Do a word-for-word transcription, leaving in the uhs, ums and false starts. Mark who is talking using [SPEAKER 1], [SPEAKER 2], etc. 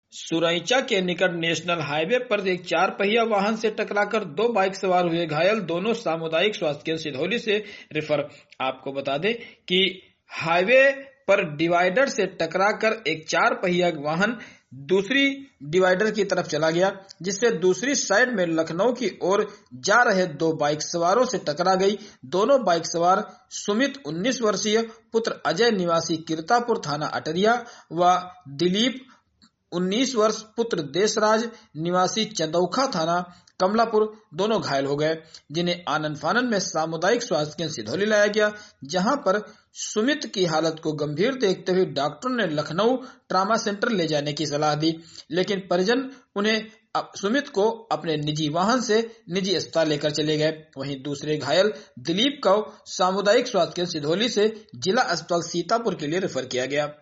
[SPEAKER 1] सुरैचा के निकट national highway पर एक चार पहिया वाहन से टकराकर दो बाइक सवार हुए घायल, दोनों सामुदायिक स्वास्थ्य केंद्र सिधौली से रेफर। आपको बता दें कि हाईवे पर डिवाइडर से टकराकर एक चार पहिया वाहन दूसरी डिवाइडर की तरफ चला गया, जिससे दूसरी साइड में लखनऊ की ओर जा रहे दो बाइक सवारों से टकरा गई। दोनों बाइक सवार सुमित उन्नीस वर्षीय पुत्र अजय निवासी किरतापुर थाना अटरिया व दिलीप उन्नीस वर्ष पुत्र देशराज निवासी चंदौखा थाना कमलापुर दोनों घायल हो गए, जिन्हें आनन फानन में सामुदायिक स्वास्थ्य केंद्र सिधौली लाया गया, जहां पर सुमित की हालत को गंभीर देखते हुए डॉक्टरों ने लखनऊ ट्रामा सेंटर ले जाने की सलाह दी, लेकिन परिजन उन्हें सुमित को अपने निजी वाहन से निजी अस्पताल लेकर चले गए। वहीं दूसरे घायल दिलीप को सामुदायिक स्वास्थ्य केंद्र सिधौली से जिला अस्पताल सीतापुर के लिए रेफर किया गया।